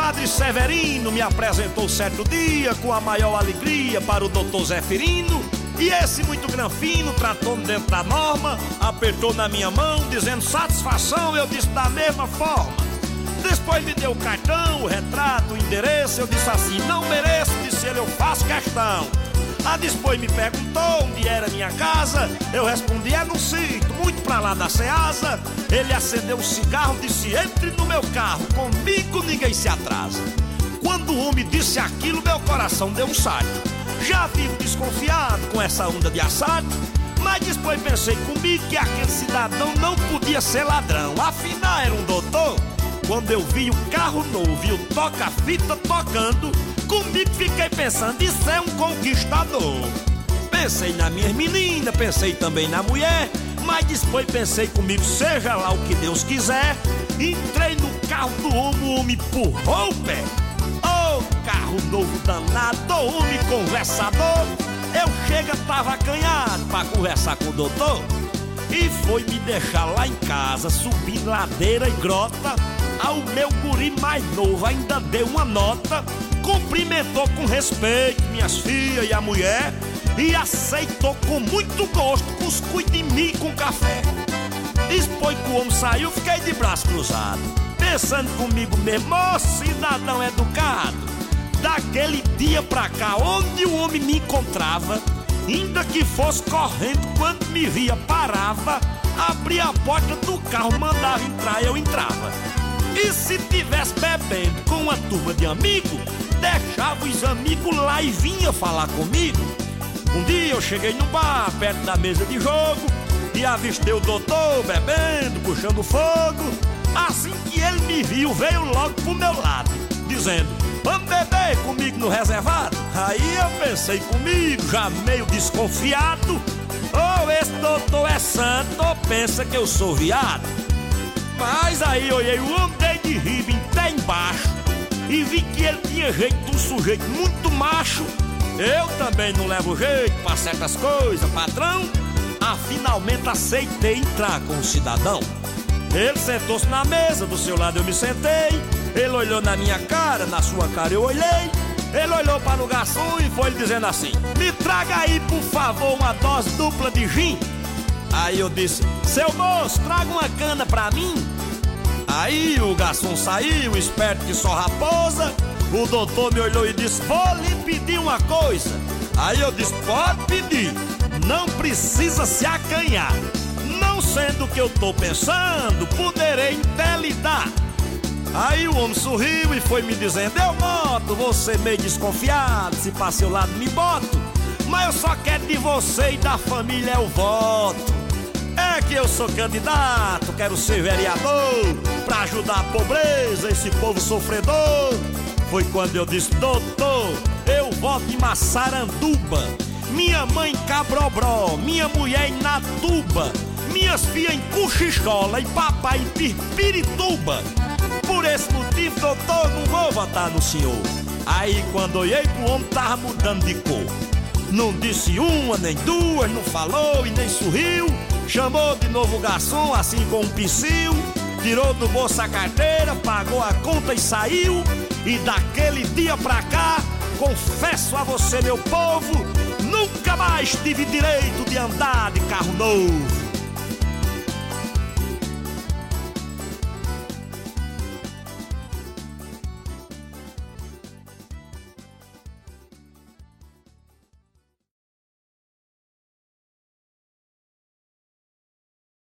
Padre Severino me apresentou certo dia com a maior alegria para o doutor Zeferino. E esse muito granfino tratou-me dentro da norma, apertou na minha mão, dizendo satisfação, eu disse da mesma forma. Depois me deu o cartão, o retrato, o endereço, eu disse assim, não mereço, disse ele, eu faço questão. Depois me perguntou onde era minha casa, eu respondi, é no sítio, muito pra lá da Ceasa. Ele acendeu um cigarro, disse, entre no meu carro, comigo ninguém se atrasa. Quando o homem disse aquilo, meu coração deu um salto. Já vivo desconfiado com essa onda de assalto, mas depois pensei comigo que aquele cidadão não podia ser ladrão, afinal era um doutor. Quando eu vi o carro novo e o toca-fita tocando, comigo fiquei pensando, isso é um conquistador. Pensei nas minhas meninas, pensei também na mulher, mas depois pensei comigo, seja lá o que Deus quiser. Entrei no carro do homem, o homem empurrou o pé. Carro novo danado, homem conversador. Eu chega, tava acanhado pra conversar com o doutor. E foi me deixar lá em casa, subir ladeira e grota. Ao meu guri mais novo ainda deu uma nota. Cumprimentou com respeito minhas filhas e a mulher, e aceitou com muito gosto cuscuz de mim com café. Depois que o homem saiu, fiquei de braço cruzado, pensando comigo mesmo, ô cidadão educado. Daquele dia pra cá, onde o homem me encontrava, ainda que fosse correndo, quando me via parava, abria a porta do carro, mandava entrar, eu entrava. E se tivesse bebendo com uma turma de amigos, deixava os amigos lá e vinha falar comigo. Um dia eu cheguei num bar, perto da mesa de jogo, e avistei o doutor bebendo, puxando fogo. Assim que ele me viu, veio logo pro meu lado, dizendo, vamos beber comigo no reservado? Aí eu pensei comigo, já meio desconfiado, ou esse doutor é santo ou pensa que eu sou viado. Mas aí olhei o homem, dei de riba até embaixo, e vi que ele tinha jeito de um sujeito muito macho. Eu também não levo jeito pra certas coisas, patrão. Finalmente aceitei entrar com o cidadão. Ele sentou-se na mesa, do seu lado eu me sentei. Ele olhou na minha cara, na sua cara eu olhei. Ele olhou para o garçom e foi dizendo assim, me traga aí por favor uma dose dupla de gin. Aí eu disse, seu moço, traga uma cana pra mim. Aí o garçom saiu, esperto que só raposa. O doutor me olhou e disse, vou lhe pedir uma coisa. Aí eu disse, pode pedir, não precisa se acanhar. Não sendo o que eu tô pensando, poderei até lhe dar. Aí o homem sorriu e foi me dizendo, eu noto você meio desconfiado, se pra seu lado me boto, mas eu só quero de você e da família é o voto. É que eu sou candidato, quero ser vereador, pra ajudar a pobreza, esse povo sofredor. Foi quando eu disse, doutor, eu voto em Massaranduba, minha mãe em Cabrobró, minha mulher em Natuba, minhas filhas em Cuchichola e papai em Pirituba. Por esse motivo, doutor, não vou votar no senhor. Aí quando olhei pro homem, tava mudando de cor. Não disse uma, nem duas, não falou e nem sorriu. Chamou de novo o garçom, assim com um pincel, tirou do bolso a carteira, pagou a conta e saiu. E daquele dia pra cá, confesso a você, meu povo, nunca mais tive direito de andar de carro novo.